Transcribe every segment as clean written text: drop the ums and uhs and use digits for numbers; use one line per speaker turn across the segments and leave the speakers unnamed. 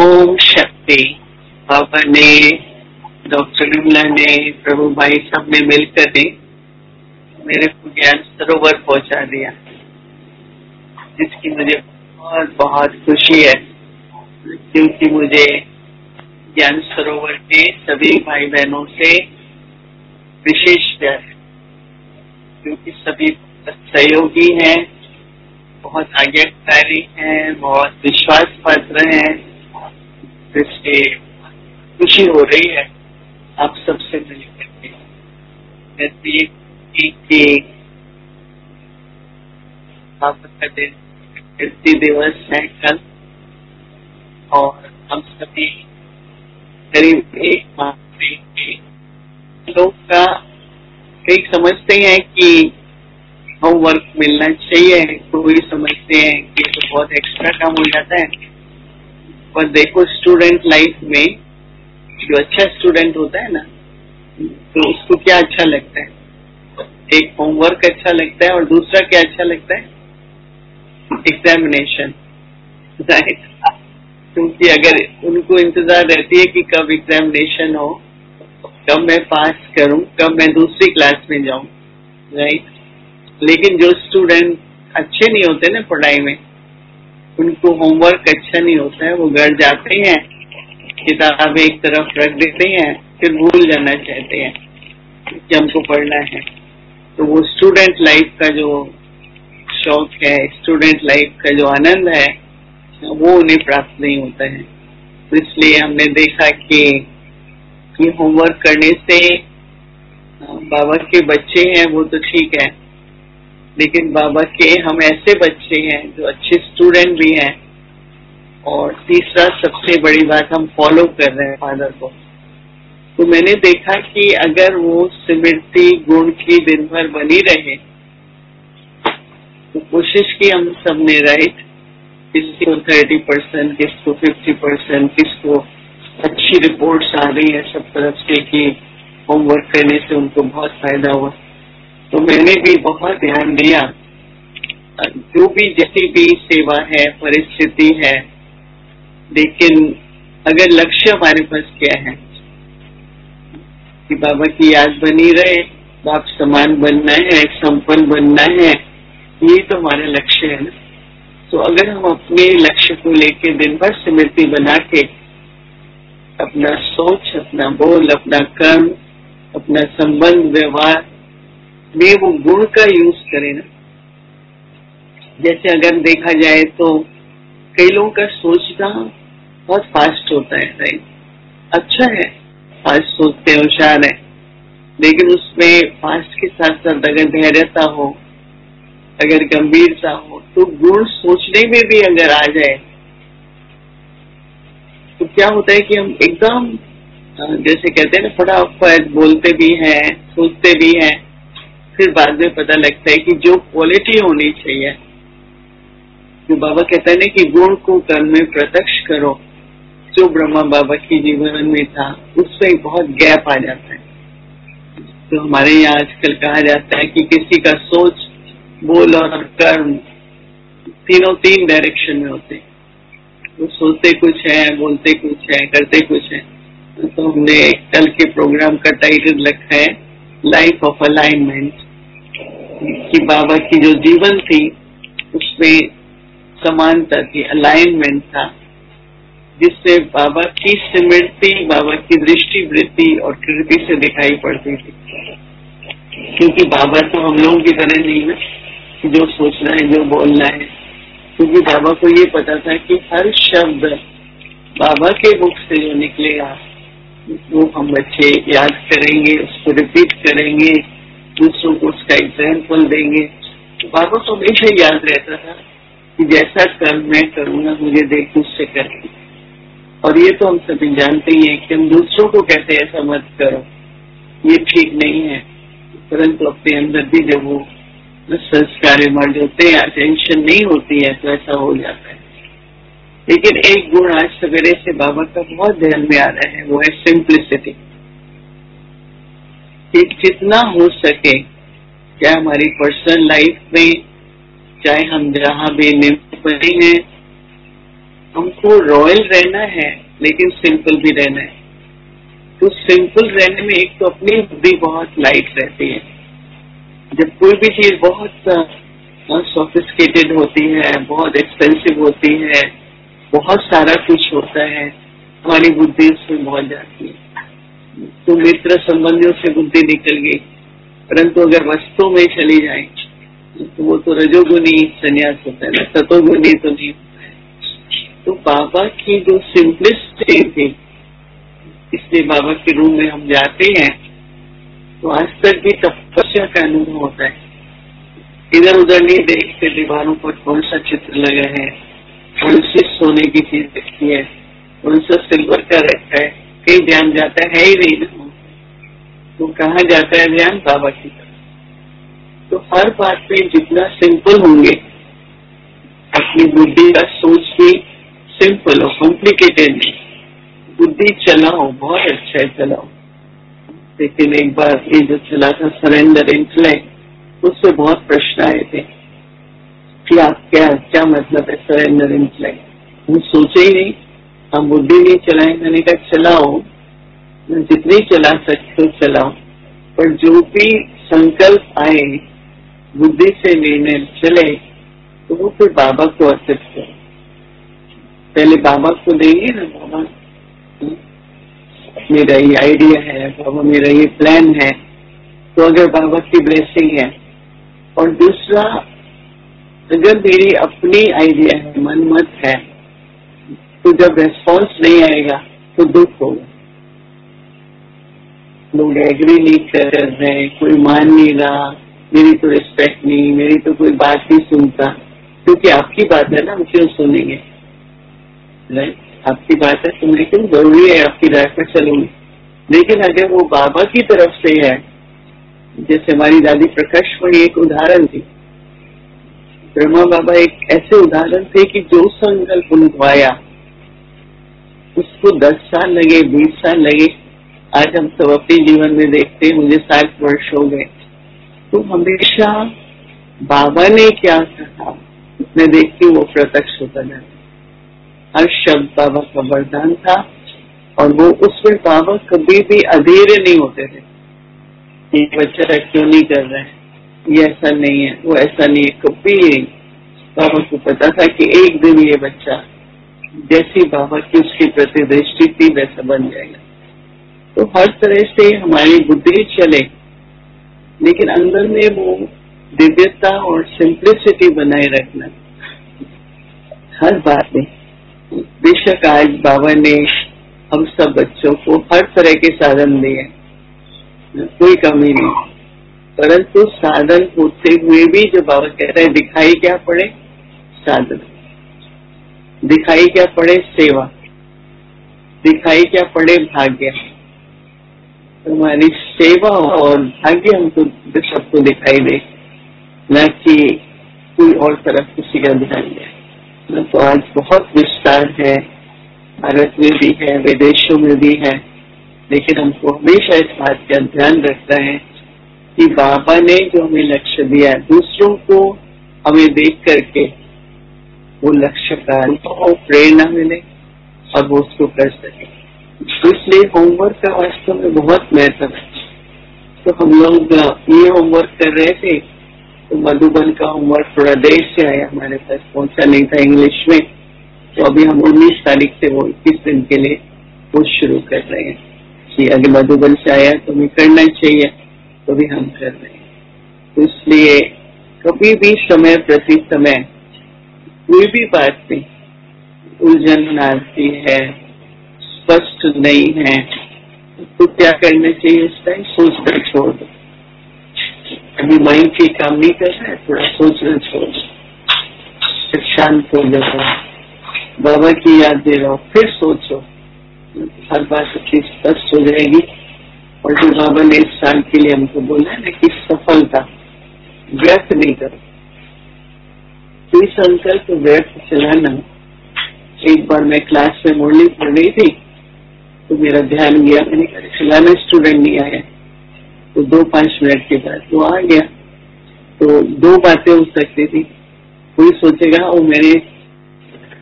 ओम शक्ति। बाबा ने, डॉक्टर विमला ने, प्रभु भाई सब ने मिलकर ने मेरे को ज्ञान सरोवर पहुंचा दिया, जिसकी मुझे बहुत बहुत खुशी है, क्योंकि मुझे ज्ञान सरोवर के सभी भाई बहनों से विशेष प्यार है, क्योंकि सभी सहयोगी हैं, बहुत आज्ञाकारी हैं, बहुत विश्वास पात्र हैं। इससे खुशी हो रही है आप सबसे मिलकर के। बाबा का दिन कीर्ति दिवस है कल, और हम सभी करीब एक माह से लोग का कई समझते हैं कि होमवर्क मिलना चाहिए, कोई समझते हैं कि तो बहुत एक्स्ट्रा काम हो जाता है। पर देखो, स्टूडेंट लाइफ में जो अच्छा स्टूडेंट होता है ना, तो उसको क्या अच्छा लगता है? एक होमवर्क अच्छा लगता है, और दूसरा क्या अच्छा लगता है? Examination, right? क्योंकि अगर उनको इंतजार रहती है कि कब एग्जामिनेशन हो, कब मैं पास करूं, कब मैं दूसरी क्लास में जाऊं, राइट? लेकिन जो स्टूडेंट अच्छे नहीं होते ना पढ़ाई में, उनको होमवर्क अच्छा नहीं होता है, वो घर जाते हैं, किताबें एक तरफ रख देते हैं, फिर भूल जाना चाहते हैं कि हमको पढ़ना है। तो वो स्टूडेंट लाइफ का जो शौक है, स्टूडेंट लाइफ का जो आनंद है, वो उन्हें प्राप्त नहीं होता है। तो इसलिए हमने देखा कि ये होमवर्क करने से बाबा के बच्चे हैं वो तो ठीक है, लेकिन बाबा के हम ऐसे बच्चे हैं जो अच्छे स्टूडेंट भी हैं, और तीसरा सबसे बड़ी बात, हम फॉलो कर रहे हैं फादर को। तो मैंने देखा कि अगर वो स्मृति गुण की दिन भर बनी रहे, तो कोशिश की हम सब ने, राइट? किसको 30%, किसको 50%, किसको अच्छी रिपोर्ट्स आ रही है सब तरफ से कि होमवर्क करने से उनको बहुत फायदा हुआ। तो मैंने भी बहुत ध्यान दिया, जो भी जैसी भी सेवा है, परिस्थिति है, लेकिन अगर लक्ष्य हमारे पास क्या है कि बाबा की याद बनी रहे, बाप समान बनना है, संपन्न बनना है, ये तो हमारे लक्ष्य है ना। तो अगर हम अपने लक्ष्य को लेके दिन भर स्मृति बना के अपना सोच, अपना बोल, अपना कर्म, अपना संबंध व्यवहार में वो गुण का यूज करें ना। जैसे अगर देखा जाए तो कई लोगों का सोचना बहुत फास्ट होता है, राइट? अच्छा है, फास्ट सोचते हैं, होशियार है, लेकिन उसमें फास्ट के साथ साथ अगर धैर्यता हो, अगर गंभीरता हो, तो गुण सोचने में भी अगर आ जाए, तो क्या होता है कि हम एकदम जैसे कहते हैं ना, फटाफट बोलते भी हैं, सोचते भी हैं, फिर बाद में पता लगता है कि जो क्वालिटी होनी चाहिए, जो बाबा कहता है ना कि गुण को कर्म में प्रत्यक्ष करो, जो ब्रह्मा बाबा की जीवन में था, उसमें बहुत गैप आ जाता है। तो हमारे यहाँ आजकल कहा जाता है कि किसी का सोच, बोल और कर्म तीनों तीन डायरेक्शन में होते हैं। वो सोचते कुछ है, बोलते कुछ है, करते कुछ है। तो हमने कल के प्रोग्राम का टाइटल रखा है लाइफ ऑफ अलाइनमेंट, कि बाबा की जो जीवन थी उसमें समानता थी, अलाइनमेंट था, जिससे बाबा की स्मृति, बाबा की दृष्टि वृत्ति और कृति से दिखाई पड़ती थी। क्योंकि बाबा तो हम लोगों की तरह नहीं ना कि जो सोचना है, जो बोलना है, क्योंकि बाबा को ये पता था कि हर शब्द बाबा के मुख से जो निकलेगा वो हम बच्चे याद करेंगे, उसको रिपीट करेंगे, दूसरों को उसका एग्जाम्पल देंगे। तो बाबा को हमेशा याद रहता था कि जैसा कर्म मैं करूंगा, मुझे देख उससे करके। और ये तो हम सभी जानते ही हैं कि हम दूसरों को कहते हैं ऐसा मत करो, ये ठीक नहीं है, परंतु अपने अंदर भी जब वो संस्कार इमर्ज होते हैं, अटेंशन नहीं होती है, तो ऐसा हो जाता है। लेकिन एक गुण आज सवेरे से बाबा का बहुत ध्यान में आ रहा है, वो है सिंप्लिसिटी। कि जितना हो सके, क्या हमारी पर्सनल लाइफ में, चाहे हम जहाँ भी निम्न हैं, हमको रॉयल रहना है लेकिन सिंपल भी रहना है। तो सिंपल रहने में एक तो अपनी बुद्धि बहुत लाइट रहती है। जब कोई भी चीज बहुत सोफिस्टिकेटेड होती है, बहुत एक्सपेंसिव होती है, बहुत सारा कुछ होता है, हमारी बुद्धि उसमें बहुत जाती है। तो मित्र संबंधियों से बुद्धि निकल गई, परंतु अगर वस्तु में चली जाए तो वो तो रजोगुनी संन्यास होता है ना, सतोगुनी तो नहीं। तो बाबा की जो सिंपलिसिटी थी, इसलिए बाबा के रूम में हम जाते हैं तो आज तक भी तपस्या का अनुभव होता है। इधर उधर नहीं देखते दीवारों पर कौन सा चित्र लगा है, कौन सी सोने की चीज रखी है, कौन सा सिल्वर का रखा है, कहीं ध्यान जाता है ही नहीं ना। तो कहाँ जाता है ध्यान? बाबा की तरफ। तो हर बात में जितना सिंपल होंगे, अपनी बुद्धि का सोच भी सिंपल हो, कॉम्प्लिकेटेड नहीं। बुद्धि चलाओ, बहुत अच्छा है चलाओ। लेकिन एक बार ये जो चला था सरेंडर इंटेलेक्ट, उससे बहुत प्रश्न आए थे कि आप क्या मतलब है सरेंडर इंटेलेक्ट। हम सोचे ही नहीं, हम बुद्धि नहीं चलाए। मैंने कहा चलाओ, जितनी चला सकते हो चलाओ, पर जो भी संकल्प आए बुद्धि से निर्णय चले तो वो फिर बाबा को अर्पित करो। पहले बाबा को देंगे ना, बाबा मेरा ये आइडिया है, बाबा मेरा ये प्लान है, तो अगर बाबा की ब्लेसिंग है। और दूसरा, अगर मेरी अपनी आइडिया है, मन मत है, तो जब रेस्पॉन्स नहीं आएगा तो दुख होगा। लोग एग्री नहीं कर रहे, कोई मान नहीं रहा, मेरी तो रिस्पेक्ट नहीं, मेरी तो कोई बात नहीं सुनता। क्योंकि आपकी बात है ना, हम क्यों सुनेंगे? राइट, आपकी बात है, सुनने क्यों जरूरी है? आपकी राय पर चलूंगी। लेकिन अगर वो बाबा की तरफ से है, जैसे हमारी दादी प्रकाश वही एक उदाहरण थी। ब्रह्मा बाबा एक ऐसे उदाहरण थे कि जो संकल्प उनको आया उसको 10 साल लगे, 20 साल लगे। आज हम सब अपने जीवन में देखते हैं, मुझे 60 वर्ष हो गए, तो हमेशा बाबा ने क्या कहा मैं देखती हूँ वो प्रत्यक्ष होता जाता। हर शब्द बाबा का वरदान था, और वो उसमें बाबा कभी भी अधीर नहीं होते थे। ये बच्चा क्यों नहीं कर रहा है, ये ऐसा नहीं है, वो ऐसा नहीं है, कभी नहीं। बाबा को पता था कि एक दिन ये बच्चा जैसी बाबा की उसकी प्रति दृष्टि थी वैसा बन जाएगा। तो हर तरह से हमारी बुद्धि चले, लेकिन अंदर में वो दिव्यता और सिंप्लिसिटी बनाए रखना हर बात में। बेशक आज बाबा ने हम सब बच्चों को हर तरह के साधन दिए, कोई कमी नहीं, परंतु साधन होते हुए भी जो बाबा कह रहे हैं दिखाई क्या पड़े? साधन। दिखाई क्या पड़े? सेवा। दिखाई क्या पड़े? भाग्य। हमारी सेवा और भाग्य हमको सबको दिखाई दे, न कि कोई और तरफ किसी का ध्यान दे। तो आज बहुत विस्तार है, भारत में भी है, विदेशों में भी है, लेकिन हमको हमेशा इस बात का ध्यान रखना है कि बाबा ने जो हमें लक्ष्य दिया है, दूसरों को हमें देख करके वो लक्ष्य का प्रेरणा मिले और वो उसको कर सके। इसलिए होमवर्क का वास्तव में बहुत महत्व है। तो हम लोग ये होमवर्क कर रहे थे, तो मधुबन का होमवर्क थोड़ा देर से आया, हमारे पास पहुंचा नहीं था इंग्लिश में। तो अभी हम 19 तारीख से वो 21 दिन के लिए वो शुरू कर रहे हैं कि अगर मधुबन से आया तो हमें करना चाहिए, तो भी हम कर रहे हैं। तो इसलिए कभी भी समय प्रति समय कोई भी बात में उलझन आती है, स्पष्ट नहीं है, तो क्या करना चाहिए? इस टाइम सोचना छोड़ दो। अभी माइंड की काम नहीं कर रहा है, थोड़ा सोचना छोड़ दो, फिर शांत हो जाओ, बाबा की याद दे रहा हो, फिर सोचो, हर बात अच्छी स्पष्ट हो जाएगी। और जो बाबा ने इस साल के लिए हमको बोला है ना कि सफलता व्यर्थ नहीं करो, कोई संकल्प व्यर्थ चलाना। एक बार मैं क्लास में मुरली पढ़ रही थी, तो मेरा ध्यान गया, मैंने कहा चलाना स्टूडेंट नहीं आया, तो 2-5 मिनट के बाद वो आ गया। तो 2 बातें हो सकती थी, कोई सोचेगा वो मैंने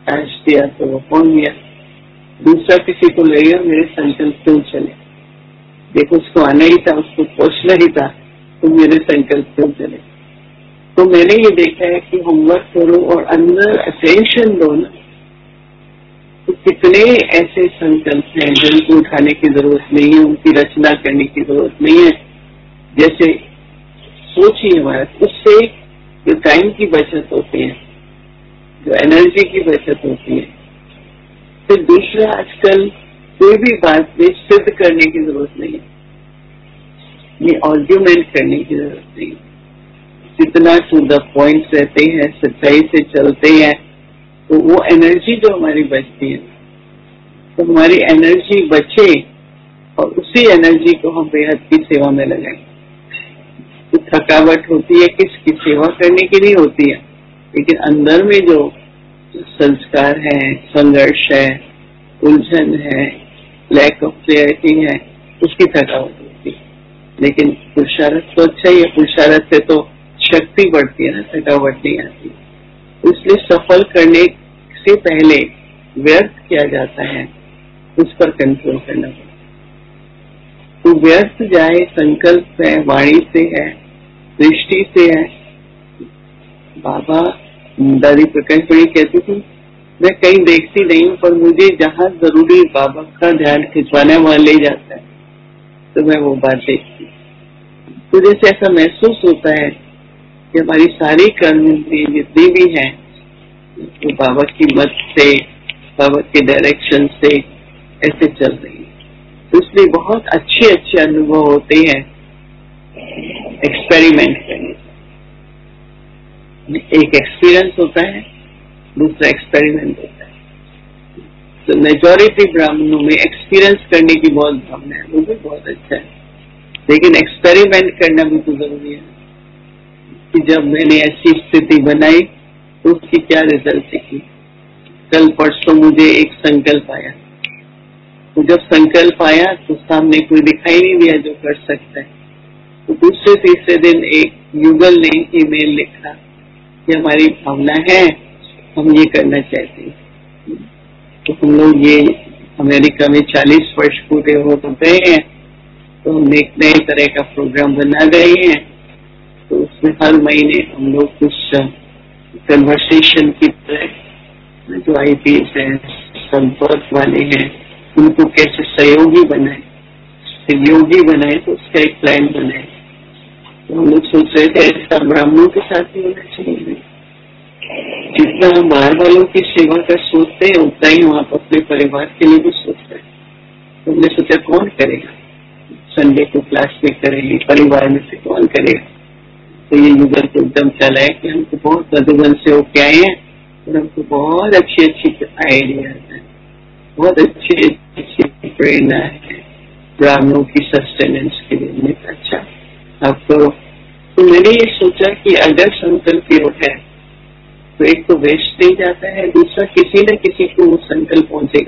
प्रकाश दिया तो वो हो गया। दूसरा किसी को लगेगा मेरे संकल्प क्यों चले, देखो उसको आना ही था, उसको पहुंचना ही था, तो मेरे संकल्प क्यों चले। तो मैंने ये देखा है कि होमवर्क करो और अंदर अटेंशन दो ना, तो कितने ऐसे संकल्प हैं जिनको उठाने की जरूरत नहीं है, उनकी रचना करने की जरूरत नहीं है। जैसे सोचिए हमारा, उससे जो टाइम की बचत होती है, जो एनर्जी की बचत होती है। फिर दूसरा, आजकल कोई भी बात में सिद्ध करने की जरूरत नहीं है, ये आर्ग्यूमेंट करने की जरूरत नहीं है। जितना टू द पॉइंट रहते हैं, सच्चाई से चलते हैं, तो वो एनर्जी जो हमारी बचती है, तो हमारी एनर्जी बचे और उसी एनर्जी को हम बेहद की सेवा में लगाएं। तो थकावट होती है किसकी सेवा करने की नहीं होती है, लेकिन अंदर में जो संस्कार है, संघर्ष है, उलझन है, लैक ऑफ क्लियरिटी है, उसकी थकावट होती है। लेकिन पुरुषार्थ तो अच्छा ही है, पुरुषार्थ से तो शक्ति बढ़ती है ना, थकावट नहीं आती। इसलिए सफल करने से पहले व्यर्थ किया जाता है, उस पर कंट्रोल करना पड़ता। तो व्यर्थ जाए संकल्प है, वाणी से है, दृष्टि से है। बाबा दादी प्रकाश बड़ी कहती थी, मैं कहीं देखती नहीं हूँ, पर मुझे जहाँ जरूरी बाबा का ध्यान खिंचवाने वहां ले जाता है, तो मैं वो बात देखती। तो जैसे ऐसा महसूस होता है कि हमारी सारी कर्म जितनी भी है वो बाबा की मत से, बाबा के डायरेक्शन से ऐसे चल रही है। तो इसलिए बहुत अच्छे अच्छे अनुभव होते हैं एक्सपेरिमेंट करने। एक एक्सपीरियंस होता है, दूसरा एक्सपेरिमेंट होता है। तो मेजॉरिटी ब्राह्मणों में एक्सपीरियंस करने की बहुत भावना है, वो भी बहुत अच्छा है, लेकिन एक्सपेरिमेंट करना भी तो जरूरी है कि जब मैंने ऐसी स्थिति बनाई तो उसकी क्या रिजल्ट दिखी। कल परसों मुझे एक संकल्प आया, तो जब संकल्प आया तो सामने कोई दिखाई नहीं दिया जो कर सकता है। तो दूसरे तीसरे दिन एक युगल ने ईमेल लिखा कि हमारी भावना है, हम ये करना चाहते हैं। तो हम लोग ये अमेरिका में 40 वर्ष पूरे हो गए हैं, तो हम एक नए तरह का प्रोग्राम बना रहे हैं। तो उसमें हर महीने हम लोग कुछ कन्वर्सेशन की तरह जो आईपीएस हैं, संपर्क वाले हैं, उनको कैसे सहयोगी बनाए, सहयोगी बनाए, तो उसका एक प्लान बनाए। तो हम लोग सोच रहे थे ऐसा ब्राह्मणों के साथ ही होना चाहिए। जितना हम बाहर वालों की सेवा का सोचते हैं, उतना ही हम अपने परिवार के लिए भी सोचते हैं। तो हमने सोचा कौन करेगा, संडे को क्लास में करेंगे, परिवार में से कौन करेगा। तो ये युगल को एकदम चला है कि हमको बहुत मधुबन से होके आए हैं और हमको बहुत अच्छी अच्छी आइडिया है, बहुत अच्छी अच्छी प्रेरणा है ब्राह्मणों की सस्टेनेंस के लिए। अच्छा आप करो। तो मैंने ये सोचा कि अगर संकल्प योग है तो एक तो वेस्ट नहीं जाता है, दूसरा किसी न किसी को वो संकल्प पहुंचेगा।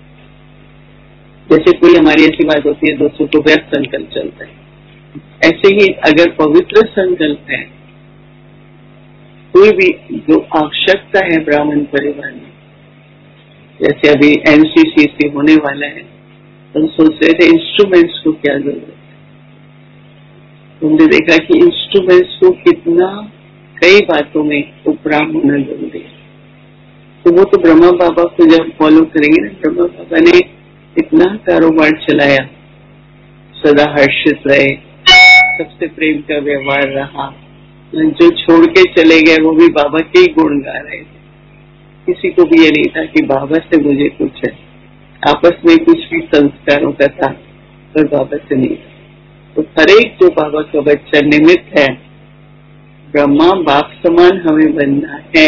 जैसे कोई हमारी ऐसी बात होती है, दोस्तों को व्यर्थ संकल्प चलता है, ऐसे ही अगर पवित्र संकल्प है, कोई भी जो आवश्यकता है ब्राह्मण परिवार में, जैसे अभी एनसीसी होने वाला है, तो हम सोच रहे थे इंस्ट्रूमेंट्स को क्या जरूरत है। हमने देखा कि इंस्ट्रूमेंट्स को कितना कई बातों में उपराम होना जरूरी है। तो वो तो ब्रह्मा बाबा को जब फॉलो करेंगे ना, ब्रह्मा बाबा ने इतना कारोबार चलाया, सदा हर्षित रहे, सबसे प्रेम का व्यवहार रहा, जो छोड़ के चले गए वो भी बाबा के ही गुण गा रहे थे। किसी को भी ये नहीं था कि बाबा से मुझे कुछ है, आपस में कुछ भी संस्कारों का था पर बाबा से नहीं था। तो हर एक जो बाबा का बच्चा निमित्त है, ब्रह्मा बाप समान हमें बनना है,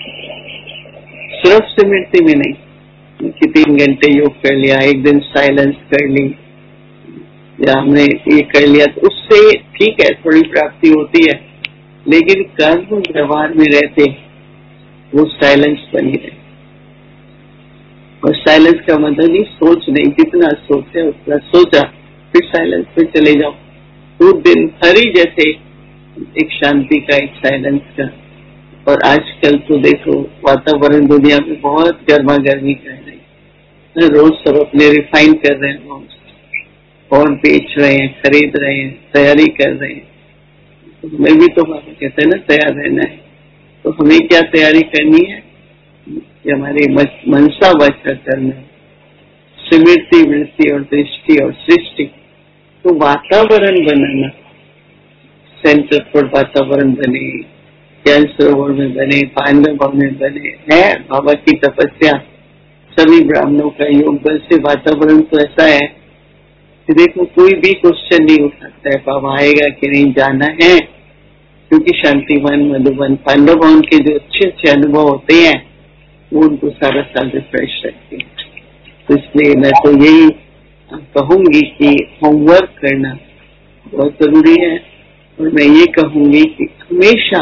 सिर्फ स्मृति में नहीं कि 3 घंटे योग कर लिया, एक दिन साइलेंस कर ली, या हमने ये कर लिया, तो उससे ठीक है थोड़ी प्राप्ति होती है, लेकिन कर्म व्यवहार में रहते वो साइलेंस बनी रहे। और साइलेंस का मतलब नहीं सोच नहीं, जितना सोचे उतना सोचा, फिर साइलेंस पे चले जाओ। तो दिन हरी जैसे एक शांति का, एक साइलेंस का, और आजकल तो देखो वातावरण दुनिया में बहुत गर्मा गर्मी कर रही है, रोज सब अपने रिफाइन कर रहे हैं और बेच रहे हैं, खरीद रहे हैं, तैयारी कर रहे हैं। तो हमें भी तो बाबा कहते हैं ना तैयार रहना है। तो हमें क्या तैयारी करनी है कि हमारी मनसा वाचा कर्म है, स्मृति वृत्ति और दृष्टि और सृष्टि। तो वातावरण बनाना, सेंटर फॉर वातावरण बने, ज्ञान सरोवर में बने, पांडव में बने, है बाबा की तपस्या, सभी ब्राह्मणों का योग बल से वातावरण तो ऐसा है कि देखो कोई भी क्वेश्चन नहीं उठाता है बाबा आएगा कि नहीं, जाना है। क्योंकि शांतिवन, मधुबन, पांडव भवन के जो अच्छे अच्छे अनुभव होते हैं वो उनको सारा साल रिफ्रेश रखते हैं। तो इसलिए मैं तो यही कहूंगी कि होमवर्क करना बहुत जरूरी है। और मैं ये कहूंगी कि हमेशा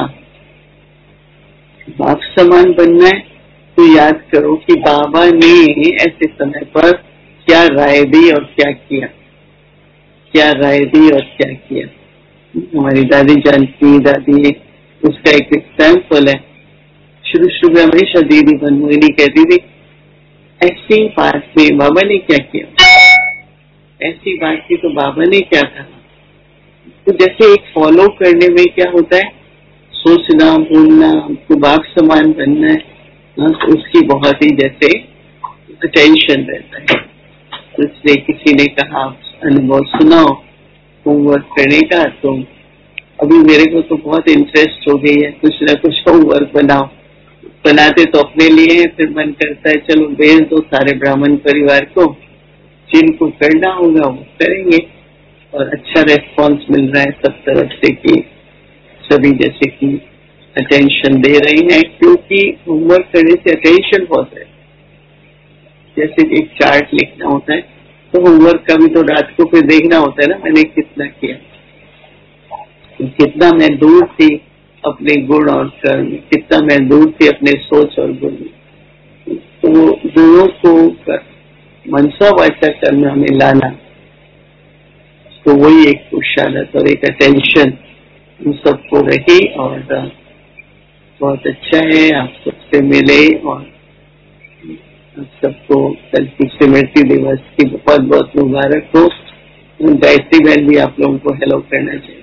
बाप समान बनना है तो याद करो कि बाबा ने ऐसे समय पर क्या राय दी और क्या किया, क्या राय दी और क्या किया। हमारी दादी जानती दादी, उसका एक एग्जाम्पल है। शुरू में हमेशा दीदी बनमोहिनी कहती थी ऐसी बात में बाबा ने क्या किया, ऐसी बात की तो बाबा ने क्या कहा। तो जैसे एक फॉलो करने में क्या होता है, सोचना बोलना, हमको बाप समान बनना है, तो उसकी बहुत ही जैसे अटेंशन रहता है। तो इसलिए किसी ने कहा अनुभव सुनाओ होमवर्क करने का, तो अभी मेरे को तो बहुत इंटरेस्ट हो गई है, कुछ ना कुछ होमवर्क बनाओ। बनाते तो अपने लिए है, फिर मन करता है चलो भेज दो सारे ब्राह्मण परिवार को, जिनको करना होगा वो करेंगे। और अच्छा रेस्पॉन्स मिल रहा है सब तरफ से कि सभी जैसे कि अटेंशन दे रही हैं, क्योंकि होमवर्क करने से अटेंशन बहुत है। जैसे एक चार्ट लिखना होता है तो होमवर्क का भी तो रात को फिर देखना होता है ना मैंने कितना किया, कितना मैं दूर थी अपने गुण और कर्म, कितना मैं दूर थी अपने सोच और गुण। तो गुणों को मनसा वाचा कर्म में लाना, तो वही एक पुरुषार्थ और एक अटेंशन उन सबको रही। और बहुत अच्छा है आप सबसे मिले और आप सबको कल की स्मृति दिवस की बहुत बहुत मुबारक हो। गायत्री बहन भी आप लोगों को हेलो करना चाहिए।